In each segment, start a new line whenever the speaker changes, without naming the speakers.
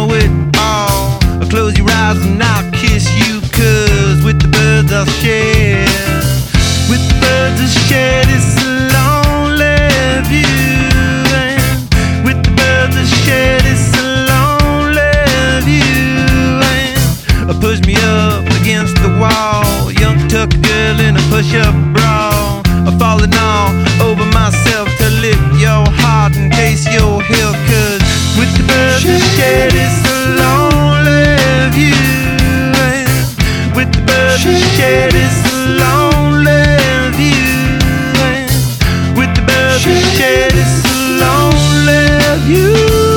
know it all. Close your eyes and I'll kiss you, 'cause with the birds I'll share. With the birds I'll share this lonely view. And with the birds I'll share this lonely view. And push me up against the wall, young tuck girl in a push-up bra. Falling all over myself to lift your heart in case you're here. 'Cause with the birds I share this lonely view. And with the birds I share this lonely view. And with the birds I share this lonely view.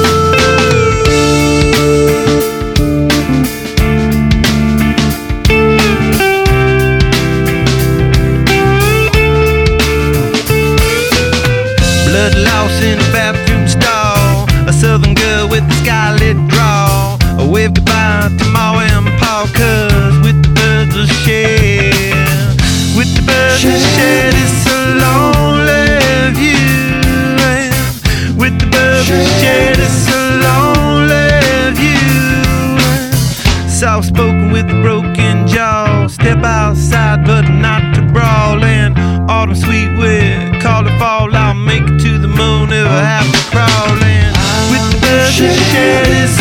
Blood lost in a bathroom stall, a southern girl with a skylit draw. A wave goodbye to Ma and Pa, 'cause with the birds I share. With the birds I share this lonely view. And with the birds I share this lonely view. Soft spoken with a broken jaw, step outside but not to brawl. And autumn sweet with call it fall, I'll make it to the moon if I have to crawl. And with the birds I share this